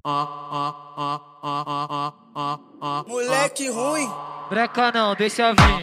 Moleque ruim. Breca não, deixa vir.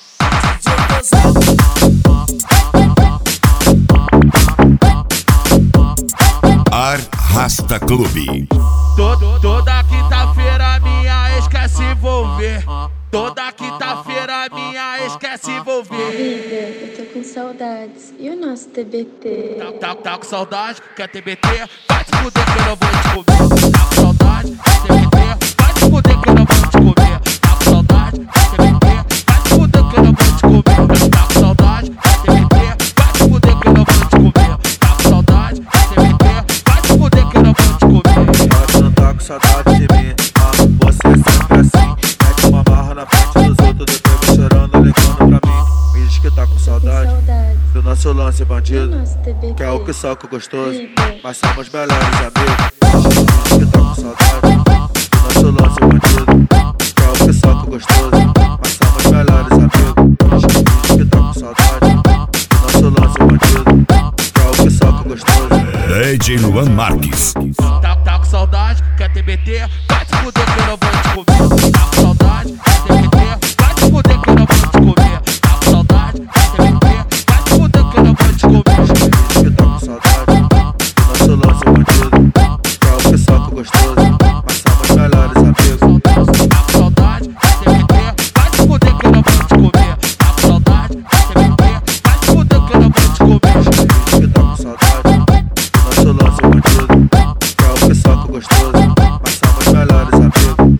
Arrasta Clube. Toda quinta-feira minha ex quer se envolver. Toda quinta-feira minha ex quer se envolver. Vida, eu tô com saudades. E o nosso TBT? Tá com saudade? Quer TBT? Vai te fuder que eu não vou te comer. Tá com saudade? Quer TBT? Vai te fuder que eu não vou te comer. Tá com saudade? Quer TBT? Vai te fuder que eu não vou te comer. Tá com saudade? Quer TBT? Vai te fuder que eu não vou te comer. Tá com saudade? Quer TBT? Vai te fuder que eu não vou te comer. Pode não tá com saudade de mim, você é sempre assim. Mete uma marra na frente dos outros, depois vai chorando, ligando pra mim. Me diz que tá com saudade do nosso lance bandido, que é o que soca gostoso, mas somos melhores amigos. Me diz que tá com saudade do nosso lance bandido, que é o que soca gostoso, mas somos melhores amigos. Me diz que tá com saudade do nosso lance bandido, que é o que soca gostoso. DJ Luan Marques. Tá com saudade? Quer TBT? Vai te fuder que eu não vou te comer. Tá com saudade? Quer TBT? Vai te fuder que eu não vou te comer. Tá com saudade? Quer TBT? Vai te fuder que eu não vou te comer. Diz que tá com saudade do nosso lance bandido, que é o que soca gostoso, mas somos melhores amigos. Tá com saudade? Quer TBT? Vai te fuder que eu não vou te comer. Tá com saudade? Quer TBT? Vai te fuder que eu não vou te comer. Diz que tá com saudade do nosso lance bandido, que é o que soca gostoso, mas somos melhores amigos.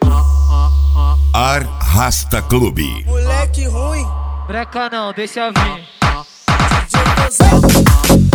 Arrasta Clube. Moleque ruim. Breca não, deixa vir. DJ pesado.